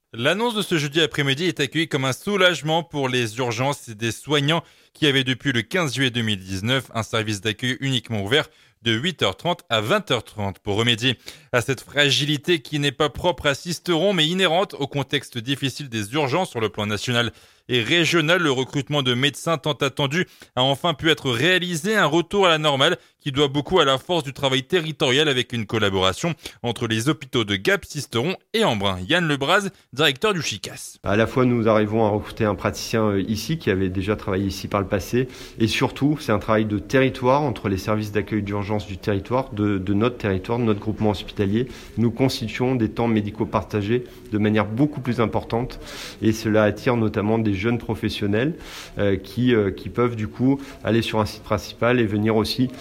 L'annonce de ce jeudi après-midi est accueillie comme un soulagement pour les urgences et des soignants qui avaient depuis le 15 juillet 2019 un service d'accueil uniquement ouvert de 8h30 à 20h30 pour remédier à cette fragilité qui n'est pas propre à Sisteron mais inhérente au contexte difficile des urgences sur le plan national et régional. Le recrutement de médecins tant attendu a enfin pu être réalisé, un retour à la normale qui doit beaucoup à la force du travail territorial avec une collaboration entre les hôpitaux de Gap, Sisteron et Embrun. Yann Lebras, directeur du CHICAS. À la fois, nous arrivons à recruter un praticien ici qui avait déjà travaillé ici par le passé et surtout, c'est un travail de territoire entre les services d'accueil d'urgence du territoire, de notre territoire, de notre groupement hospitalier. Nous constituons des temps médicaux partagés de manière beaucoup plus importante et cela attire notamment des jeunes professionnels qui peuvent du coup aller sur un site principal et venir aussi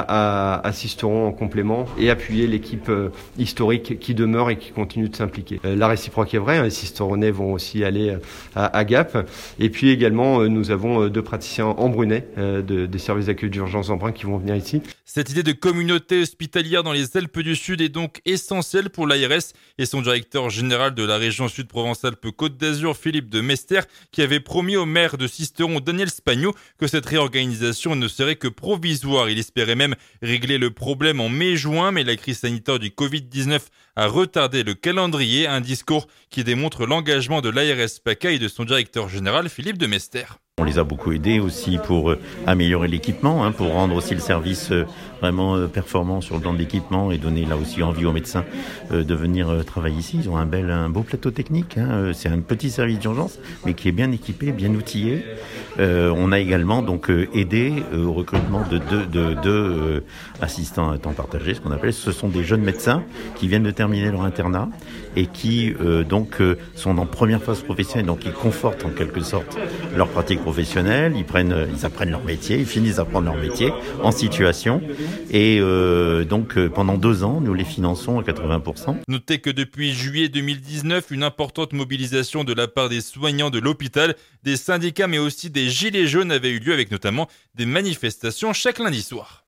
à Sisteron en complément et appuyer l'équipe historique qui demeure et qui continue de s'impliquer. La réciproque est vraie, les Sisteronais vont aussi aller à Gap. Et puis également, nous avons 2 praticiens embrunais des services d'accueil d'urgence Embrun qui vont venir ici. Cette idée de communauté hospitalière dans les Alpes du Sud est donc essentielle pour l'ARS et son directeur général de la région Sud Provence-Alpes-Côte d'Azur, Philippe de Mester, qui avait promis au maire de Sisteron, Daniel Spagno, que cette réorganisation ne serait que provisoire. Il espérait même régler le problème en mai-juin, mais la crise sanitaire du Covid-19 a retardé le calendrier, un discours qui démontre l'engagement de l'ARS PACA et de son directeur général, Philippe de Mester. On les a beaucoup aidés aussi pour améliorer l'équipement, pour rendre aussi le service vraiment performant sur le plan de l'équipement et donner là aussi envie aux médecins de venir travailler ici. Ils ont un beau plateau technique. C'est un petit service d'urgence, mais qui est bien équipé, bien outillé. On a également donc aidé au recrutement de deux assistants à temps partagé, ce qu'on appelle. Ce sont des jeunes médecins qui viennent de terminer leur internat et qui sont en première phase professionnelle, donc ils confortent en quelque sorte leur pratique professionnelle. Ils apprennent leur métier, ils finissent d'apprendre leur métier en situation. Et pendant 2 ans, nous les finançons à 80%. Notez que depuis juillet 2019, une importante mobilisation de la part des soignants de l'hôpital, des syndicats mais aussi des gilets jaunes avait eu lieu avec notamment des manifestations chaque lundi soir.